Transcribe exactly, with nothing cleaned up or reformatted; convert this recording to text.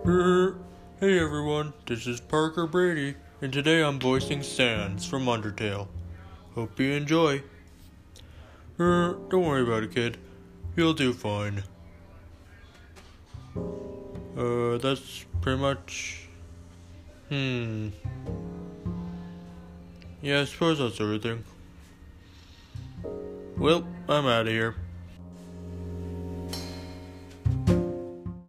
Hey everyone, this is Parker Brady, and today I'm voicing Sans from Undertale. Hope you enjoy. Er, don't worry about it, kid. You'll do fine. Uh, that's pretty much... Hmm... Yeah, I suppose that's everything. Well, I'm out of here.